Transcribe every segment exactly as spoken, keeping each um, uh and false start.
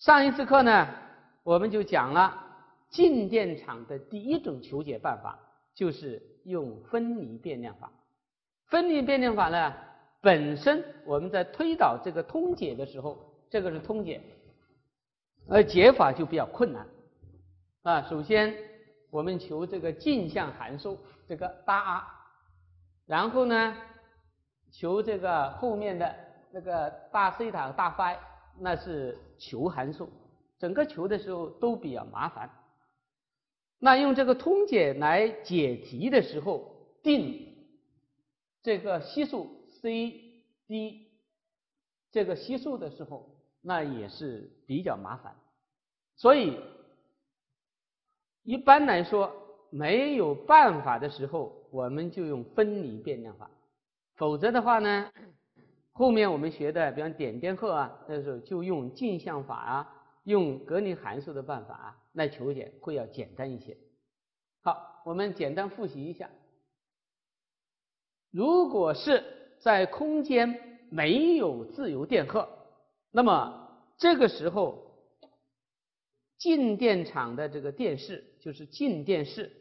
上一次课呢，我们就讲了静电场的第一种求解办法，就是用分离变量法。分离变量法呢，本身我们在推导这个通解的时候，这个是通解，而解法就比较困难啊。首先，我们求这个镜像函数，这个大 R， 然后呢，求这个后面的那个大西塔、大 phi， 那是求函数，整个求的时候都比较麻烦。那用这个通解来解题的时候，定这个系数 C D 这个系数的时候，那也是比较麻烦。所以一般来说，没有办法的时候，我们就用分离变量法。否则的话呢，后面我们学的，比方点电荷啊，那时候就用镜像法啊，用格林函数的办法啊来求解，会要简单一些。好，我们简单复习一下。如果是在空间没有自由电荷，那么这个时候静电场的这个电势，就是静电势，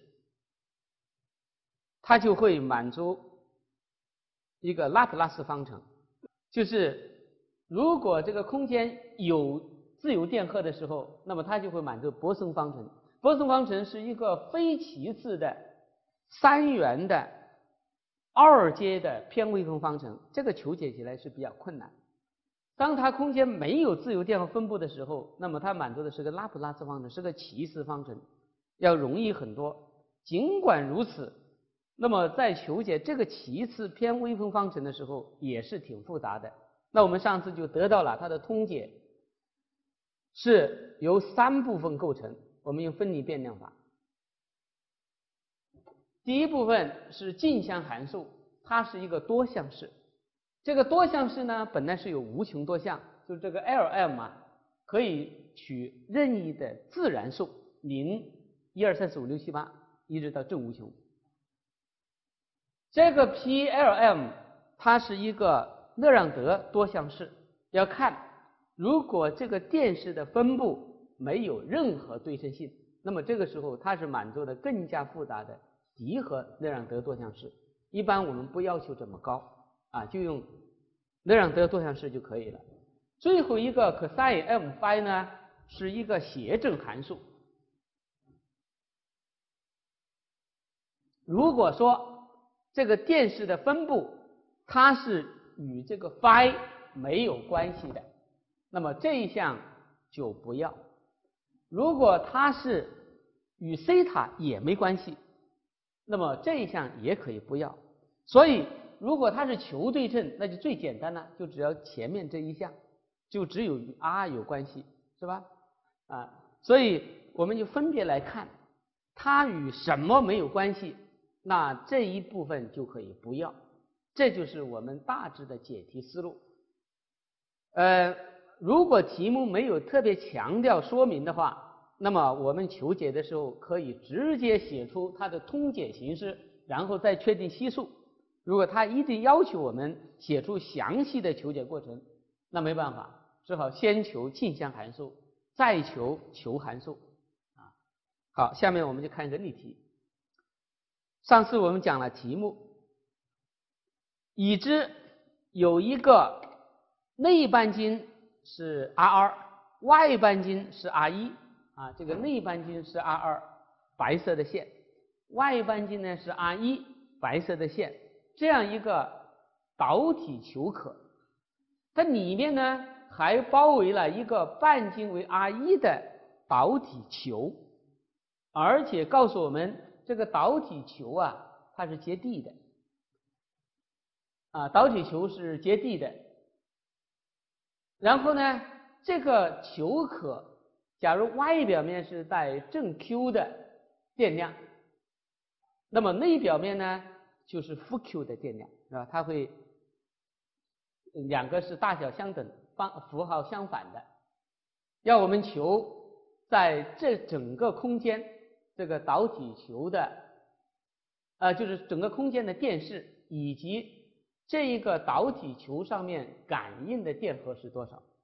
它就会满足一个拉普拉斯方程。就是如果这个空间有自由电荷的时候，那么它就会满足泊松方程。泊松方程是一个非齐次的三元的二阶的偏微分方程，这个求解起来是比较困难。当它空间没有自由电荷分布的时候，那么它满足的是个拉普拉斯方程，是个齐次方程，要容易很多。尽管如此，那么在求解这个齐次偏微分方程的时候也是挺复杂的。那我们上次就得到了它的通解是由三部分构成，我们用分离变量法。第一部分是镜像函数，它是一个多项式。这个多项式呢，本来是有无穷多项，就是这个 L M 啊，可以取任意的自然数，零、一二三四五六七八，一直到正无穷。这个 P L M 它是一个勒让德多项式，要看如果这个电势的分布没有任何对称性，那么这个时候它是满足的更加复杂的集合勒让德多项式。一般我们不要求这么高啊，就用勒让德多项式就可以了。最后一个 cosine m phi 呢，是一个谐振函数。如果说这个电势的分布它是与这个 phi 没有关系的，那么这一项就不要。如果它是与西塔也没关系，那么这一项也可以不要。所以如果它是求对称，那就最简单了，就只要前面这一项，就只有与 R 有关系，是吧？啊，所以我们就分别来看，它与什么没有关系，那这一部分就可以不要。这就是我们大致的解题思路。呃，如果题目没有特别强调说明的话，那么我们求解的时候可以直接写出它的通解形式，然后再确定系数。如果它一定要求我们写出详细的求解过程，那没办法，只好先求镜像函数，再求求函数啊。好，下面我们就看一个例题。上次我们讲了题目，已知有一个内半径是 R 二， 外半径是 R 一啊，这个内半径是 R 二， 白色的线，外半径呢是 R 一， 白色的线，这样一个导体球壳，它里面呢还包围了一个半径为 R 一的导体球，而且告诉我们这个导体球啊它是接地的啊，导体球是接地的。然后呢，这个球壳假如外表面是带正 Q 的电量，那么内表面呢就是负 Q 的电量，是吧？它会两个是大小相等，方符号相反的。要我们求在这整个空间这个导体球的呃，就是整个空间的电势以及这一个导体球上面感应的电荷是多少？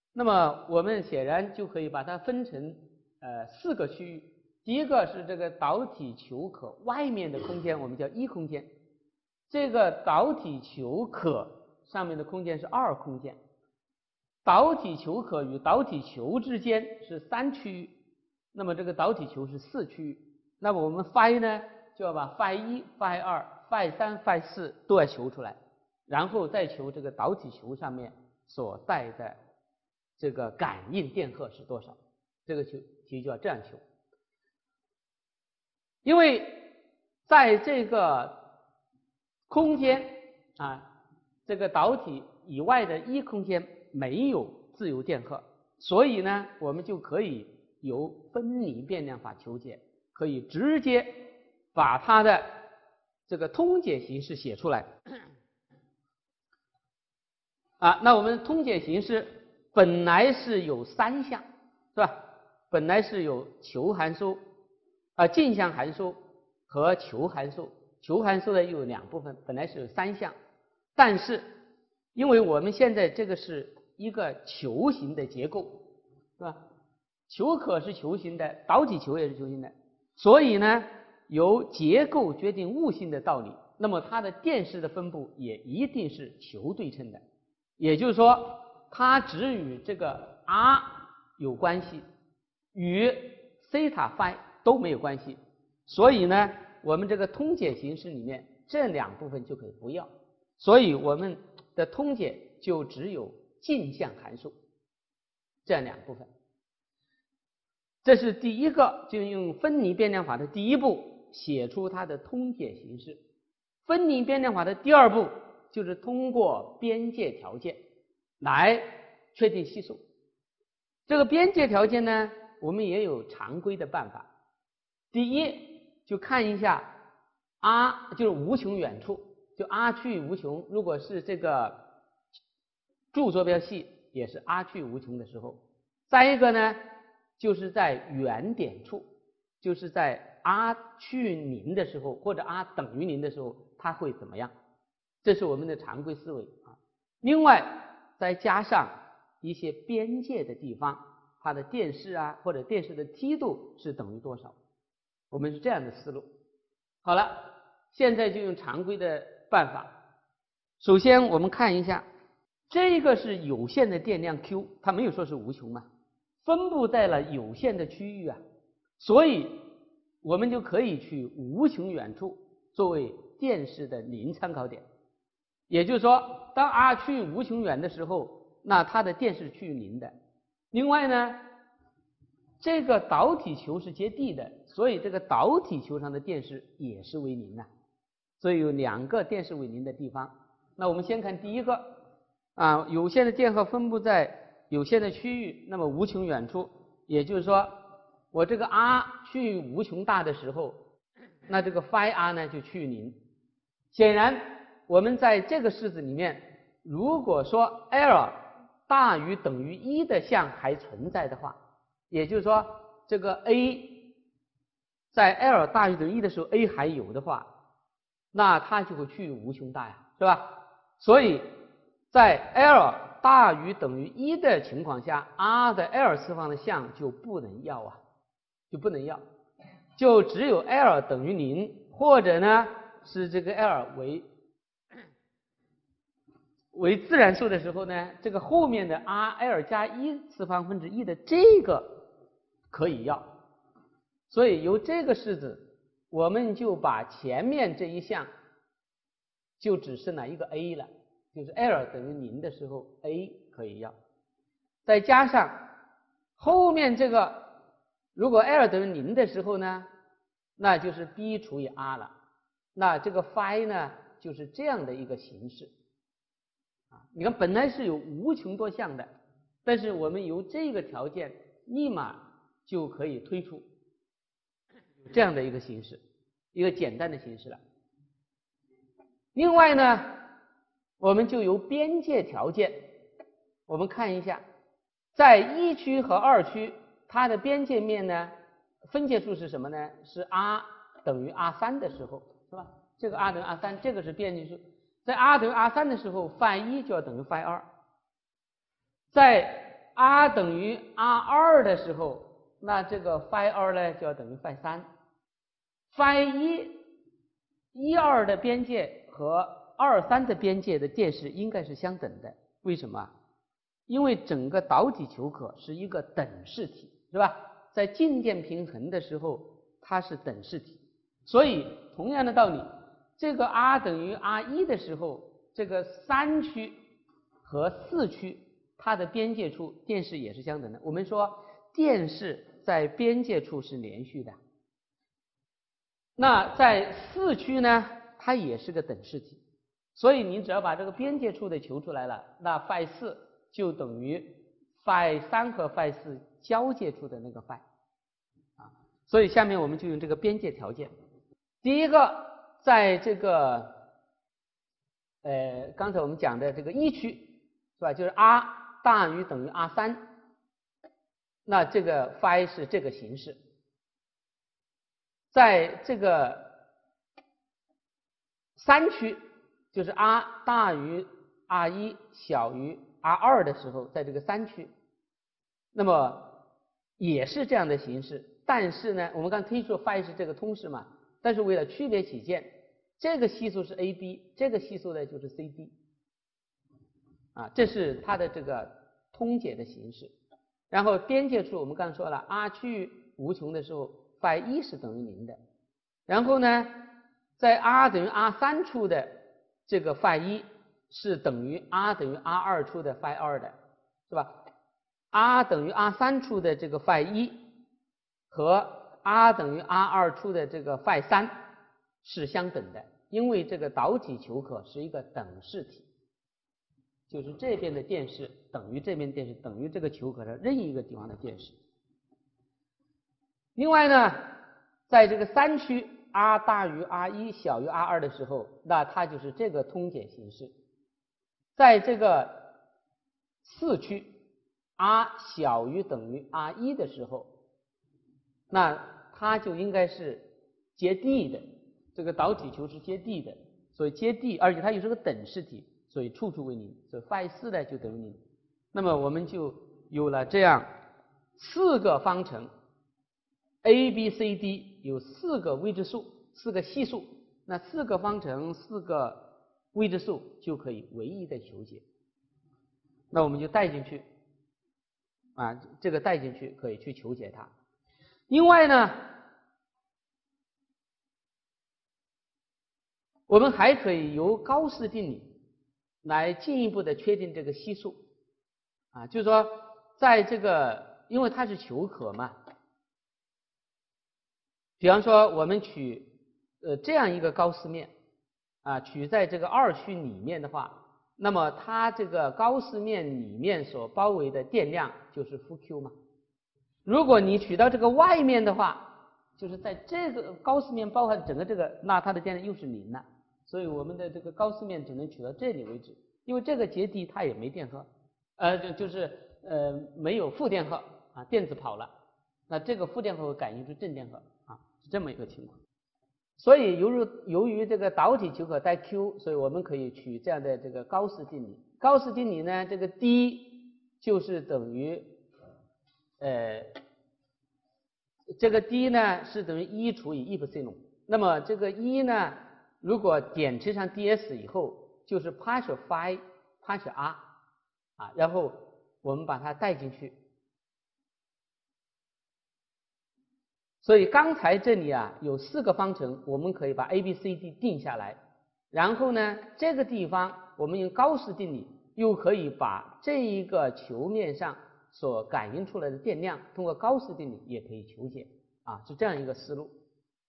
那么我们显然就可以把它分成呃四个区域。第一个是这个导体球壳外面的空间，我们叫一空间。这个导体球壳上面的空间是二空间。导体球壳与导体球之间是三区域，那么这个导体球是四区域。那么我们 phi 呢，就要把 phi 一、phi 二、phi 三、phi 四都要求出来，然后再求这个导体球上面所带的这个感应电荷是多少。这个球题就要这样求。因为在这个空间啊，这个导体以外的一空间没有自由电荷，所以呢，我们就可以由分离变量法求解，可以直接把它的这个通解形式写出来。啊，那我们通解形式本来是有三项，是吧？本来是有球函数、啊径向函数和球函数。球函数呢又有两部分，本来是有三项，但是因为我们现在这个是一个球形的结构，是吧？球壳是球形的，导体球也是球形的，所以呢，由结构决定物性的道理，那么它的电势的分布也一定是球对称的。也就是说，它只与这个 r 有关系，与西塔 phi 都没有关系。所以呢，我们这个通解形式里面这两部分就可以不要。所以我们的通解就只有径向函数这两部分。这是第一个，就用分离变量法的第一步写出它的通解形式。分离变量法的第二步就是通过边界条件来确定系数。这个边界条件呢，我们也有常规的办法。第一，就看一下 r 就是无穷远处，就 r 趋于无穷，如果是这个柱坐标系也是 r 趋于无穷的时候。再一个呢，就是在原点处，就是在 r 趋于零的时候，或者 r 等于零的时候，它会怎么样？这是我们的常规思维啊。另外再加上一些边界的地方，它的电势啊或者电势的梯度是等于多少，我们是这样的思路。好了，现在就用常规的办法。首先我们看一下，这个是有限的电量 Q， 它没有说是无穷嘛，分布在了有限的区域啊，所以我们就可以取无穷远处作为电势的零参考点。也就是说，当 r 趋于无穷远的时候，那它的电势趋于零的。另外呢，这个导体球是接地的，所以这个导体球上的电势也是为零的。所以有两个电势为零的地方。那我们先看第一个啊，有限的电荷分布在有限的区域，那么无穷远处，也就是说，我这个 r 趋于无穷大的时候，那这个 phi r 呢就趋于零。显然我们在这个式子里面，如果说 L 大于等于一的项还存在的话，也就是说这个 A 在 L 大于等于一的时候 A 还有的话，那它就会趋于无穷大呀，是吧？所以在 L 大于等于一的情况下， R 的 L 次方的项就不能要啊，就不能要，就只有 L 等于零，或者呢是这个 L 为为自然数的时候呢，这个后面的 R L 加一次方分之一的这个可以要。所以由这个式子，我们就把前面这一项就只剩了一个 A 了，就是 L 等于零的时候 A 可以要，再加上后面这个如果 L 等于零的时候呢，那就是 B 除以 R 了。那这个 phi 呢就是这样的一个形式啊。你看本来是有无穷多项的，但是我们由这个条件立马就可以推出这样的一个形式，一个简单的形式了。另外呢，我们就由边界条件，我们看一下，在一区和二区，它的边界面呢，分界数是什么呢？是 r 等于 r 三的时候，是吧？这个 r 等于 r 三，这个是边界数。在 r 等于 r 三的时候，phi 一就要等于 phi 二。在 R 等于 R 二的时候，那这个 phi 二呢就要等于 phi 三。phi 一一二的边界和二三的边界的电势应该是相等的。为什么？因为整个导体球壳是一个等式体，是吧？在静电平衡的时候，它是等式体。所以同样的道理，这个 R 等于 R 一的时候，这个三区和四区它的边界处电势也是相等的。我们说电势在边界处是连续的。那在四区呢，它也是个等式体，所以你只要把这个边界处的求出来了，那 phi 四就等于 phi 三和 phi 四交界处的那个 phi 啊。所以下面我们就用这个边界条件。第一个，在这个呃刚才我们讲的这个一区是吧，就是 R 大于等于 R 三，那这个 phi 是这个形式。在这个三区，就是 R 大于 R 一 小于 R 二的时候，在这个三区，那么也是这样的形式。但是呢，我们刚推出 phi 是这个通式嘛，但是为了区别起见，这个系数是 A B， 这个系数呢就是 C D 啊，这是它的这个通解的形式。然后边界处我们刚才说了 ，R 趋于无穷的时候，phi 一是等于零的。然后呢，在 R 等于 R 三处的这个 phi 一是等于 R 等于 R 二处的 phi 二的，是吧 ？R 等于 R 三处的这个 phi 一和 R 等于 R 二处的这个 phi 三是相等的，因为这个导体球壳是一个等式体，就是这边的电势等于这边电势等于这个球壳的任意一个地方的电势。另外呢，在这个三区 R 大于 R 一 小于 R 二的时候，那它就是这个通解形式。在这个四区 R 小于等于 R 一 的时候，那它就应该是接地的，这个导体球是接地的，所以接地，而且它又是个等式体，所以处处为零，所以 phi 四呢就等于零。那么我们就有了这样四个方程 A B C D 有四个未知数，四个系数，那四个方程四个未知数就可以唯一的求解。那我们就带进去啊，这个带进去可以去求解它。另外呢，我们还可以由高斯定理来进一步的确定这个系数啊，就是说在这个因为它是球壳嘛，比方说我们取呃这样一个高斯面啊，取在这个二区里面的话，那么它这个高斯面里面所包围的电量就是负 Q 嘛。如果你取到这个外面的话，就是在这个高斯面包含整个这个，那它的电量又是零了。所以我们的这个高斯面只能取到这里为止，因为这个结地它也没电荷，呃，就就是呃没有负电荷啊，电子跑了，那这个负电荷会感应出正电荷啊，是这么一个情况。所以由于由于这个导体球壳带 Q， 所以我们可以取这样的这个高斯定理。高斯定理呢，这个 D 就是等于呃这个 D 呢是等于一除以 epsilon， 那么这个一呢，如果点乘上 ds 以后，就是 partial phi partial r 啊，然后我们把它带进去。所以刚才这里啊有四个方程，我们可以把 A B C D 定下来，然后呢这个地方我们用高斯定理又可以把这一个球面上所感应出来的电量通过高斯定理也可以求解啊，是这样一个思路。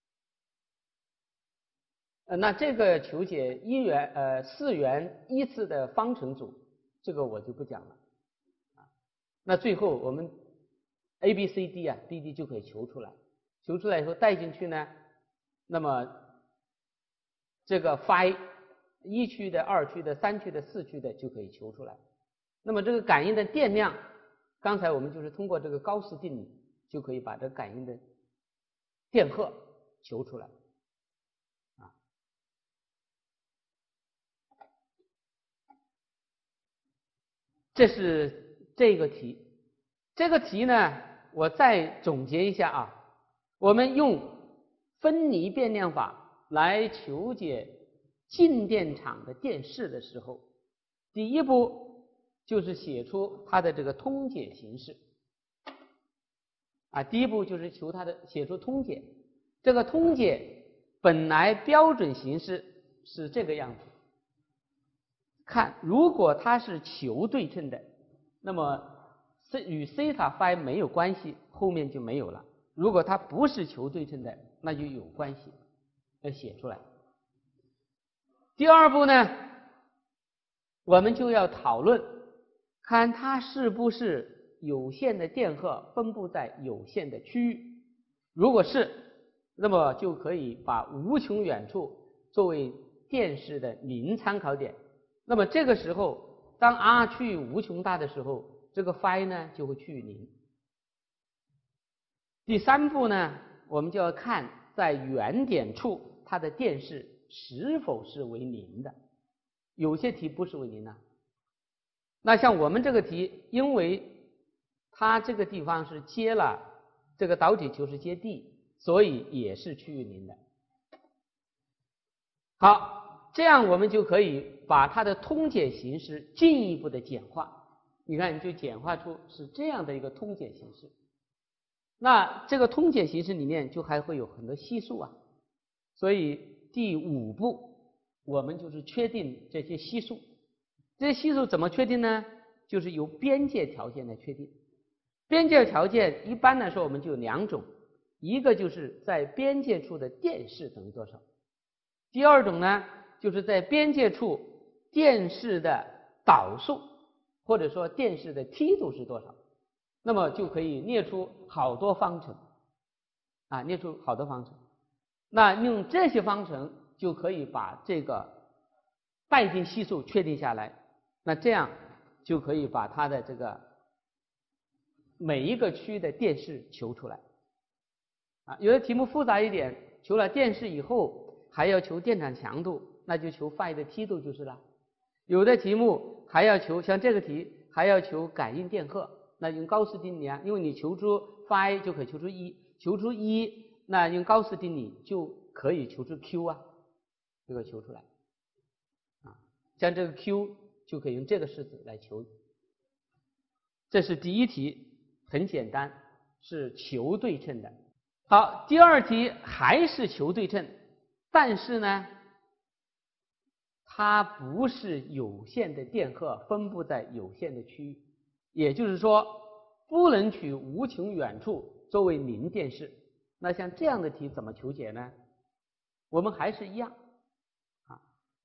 呃，那这个求解一元呃四元一次的方程组，这个我就不讲了啊。那最后我们 A B C D 啊 D D 就可以求出来，求出来以后带进去呢，那么这个 phi 一区的、二区的、三区的、四区的就可以求出来。那么这个感应的电量，刚才我们就是通过这个高斯定理就可以把这个感应的电荷求出来。这是这个题这个题呢，我再总结一下啊，我们用分离变量法来求解静电场的电势的时候，第一步就是写出它的这个通解形式啊，第一步就是求它的写出通解。这个通解本来标准形式是这个样子，看如果它是球对称的，那么与西塔 phi 没有关系，后面就没有了。如果它不是球对称的，那就有关系，要写出来。第二步呢，我们就要讨论看它是不是有限的电荷分布在有限的区域。如果是，那么就可以把无穷远处作为电势的零参考点。那么这个时候，当 r 趋于无穷大的时候，这个 phi 呢就会趋于零。第三步呢，我们就要看在原点处它的电势是否是为零的。有些题不是为零的，那像我们这个题，因为它这个地方是接了这个导体球是接地，所以也是趋于零的。好，这样我们就可以把它的通解形式进一步的简化。你看，你就简化出是这样的一个通解形式。那这个通解形式里面就还会有很多系数啊，所以第五步我们就是确定这些系数。这些系数怎么确定呢？就是由边界条件来确定。边界条件一般来说我们就有两种，一个就是在边界处的电势等于多少，第二种呢就是在边界处电势的导数或者说电势的梯度是多少。那么就可以列出好多方程啊，列出好多方程。那用这些方程就可以把这个待定系数确定下来，那这样就可以把它的这个每一个区的电势求出来啊。有的题目复杂一点，求了电势以后还要求电场强度，那就求 phi 的梯度就是了。有的题目还要求，像这个题还要求感应电荷，那用高斯定理啊，因为你求出 phi 就可以求出一，求出一，那用高斯定理就可以求出 Q 啊，就可以求出来啊。像这个 Q 就可以用这个式子来求。这是第一题，很简单，是球对称的。好，第二题还是球对称，但是呢，它不是有限的电荷分布在有限的区域。也就是说，不能取无穷远处作为零电势。那像这样的题怎么求解呢？我们还是一样啊，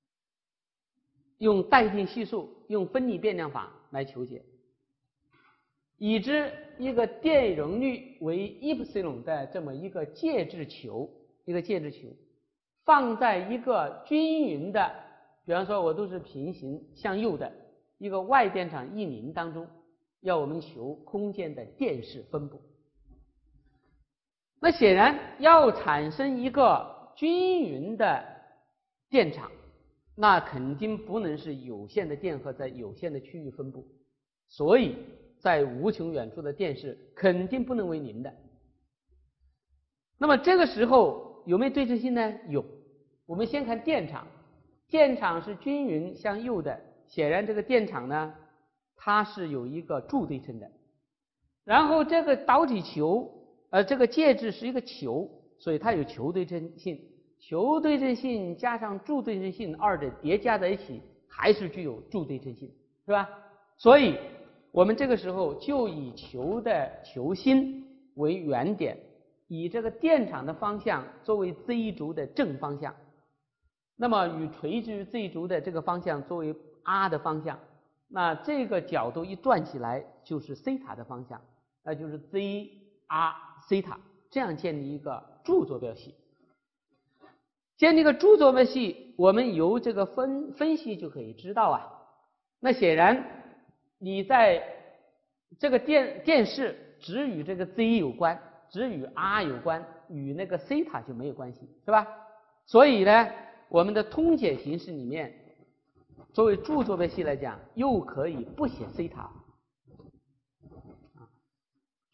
用待定系数，用分离变量法来求解。已知一个电容率为 epsilon 的这么一个介质球，一个介质球放在一个均匀的，比方说我都是平行向右的一个外电场 E 零当中，要我们求空间的电势分布。那显然要产生一个均匀的电场，那肯定不能是有限的电荷在有限的区域分布，所以在无穷远处的电势肯定不能为零的。那么这个时候有没有对称性呢？有。我们先看电场，电场是均匀向右的，显然这个电场呢它是有一个柱对称的。然后这个导体球呃这个介质是一个球，所以它有球对称性，球对称性加上柱对称性二者叠加在一起还是具有柱对称性，是吧？所以我们这个时候就以球的球心为原点，以这个电场的方向作为 z 轴的正方向，那么与垂直于 z 轴的这个方向作为 r 的方向，那这个角度一断起来就是西塔的方向，那就是 z r 西塔，这样建立一个柱坐标系。建立一个柱坐标系，我们由这个分分析就可以知道啊。那显然你在这个电电势只与这个 z 有关，只与 r 有关，与那个西塔就没有关系，是吧？所以呢，我们的通解形式里面，作为柱坐标系来讲，又可以不写西塔。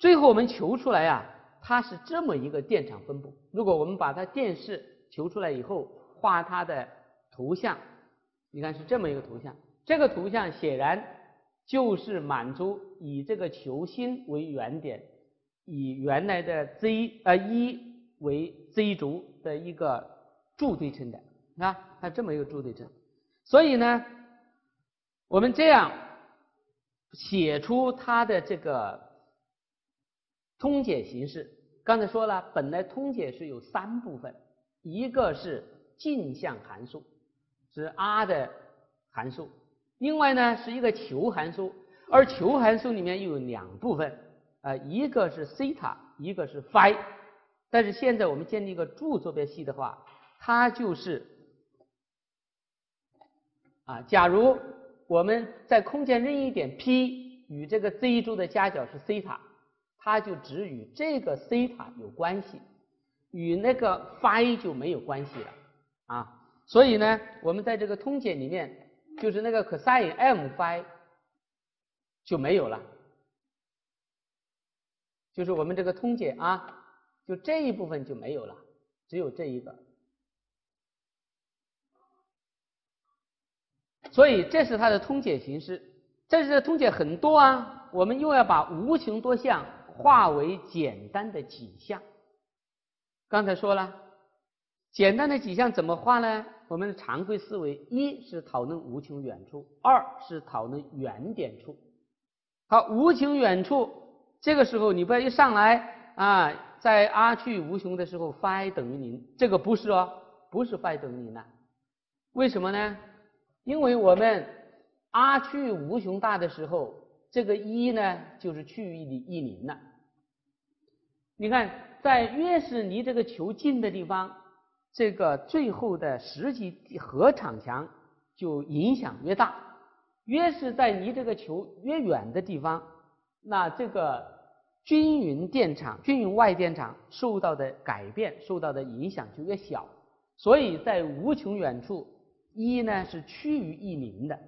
最后我们求出来啊，它是这么一个电场分布。如果我们把它电势求出来以后，画它的图像，你看是这么一个图像。这个图像显然就是满足以这个球心为原点，以原来的 Z 呃一为 Z 轴的一个柱对称的，啊，它这么一个柱对称。所以呢，我们这样写出它的这个通解形式。刚才说了，本来通解是有三部分，一个是径向函数，是 R 的函数，另外呢是一个球函数，而球函数里面又有两部分，呃，一个是西塔，一个是 phi。但是现在我们建立一个柱坐标系的话，它就是啊，假如我们在空间任意点 P 与这个 Z 轴的夹角是西塔，它就只与这个西塔有关系，与那个 phi 就没有关系了啊。所以呢，我们在这个通解里面，就是那个 cosine m phi 就没有了，就是我们这个通解啊。就这一部分就没有了，只有这一个。所以这是它的通解形式。这是通解很多啊，我们又要把无穷多项化为简单的几项。刚才说了，简单的几项怎么画呢？我们的常规思维，一是讨论无穷远处，二是讨论原点处。好，无穷远处，这个时候你不要一上来啊，在 r 趋于无穷的时候 phi 等于零，这个不是哦，不是 phi 等于零的。为什么呢？因为我们 r 趋于无穷大的时候，这个一呢就是趋于一零了。你看，在越是离这个球近的地方，这个最后的实际核场强就影响越大；越是在离这个球越远的地方，那这个均匀电场、均匀外电场受到的改变、受到的影响就越小。所以在无穷远处，一呢是趋于一零的，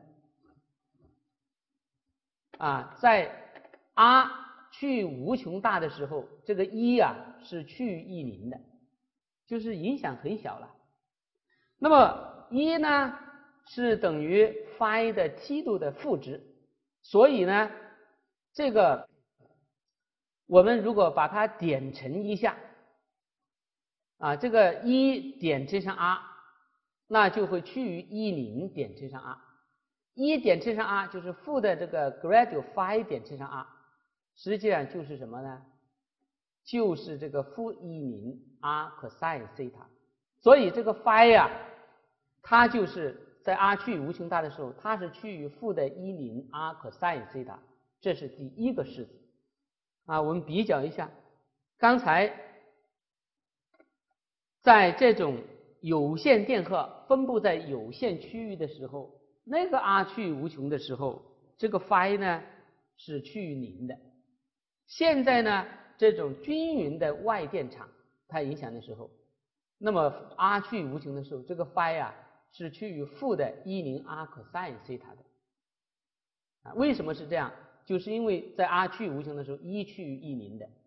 啊，在 r 趋于无穷大的时候，这个一啊是趋于一零的，就是影响很小了。那么一呢是等于 phi 的梯度的负值，所以呢，这个我们如果把它点乘一下，啊，这个一点乘上 r， 那就会趋于一零点乘上 r， 一点乘上 r 就是负的这个 gradual phi 点乘上 r， 实际上就是什么呢？就是这个负一零 r cosine 西塔。所以这个 phi 呀、啊，它就是在 r 趋于无穷大的时候，它是趋于负的一零 r cosine 西塔，这是第一个式子。啊，我们比较一下，刚才在这种有限电荷分布在有限区域的时候，那个 r 趋于无穷的时候，这个 phi 呢是趋于零的。现在呢，这种均匀的外电场它影响的时候，那么 r 趋于无穷的时候，这个 phi 啊是趋于负的一零 r cosine 西塔的。啊，为什么是这样？就是因为在 r 趋于无穷的时候，一趋于一零的。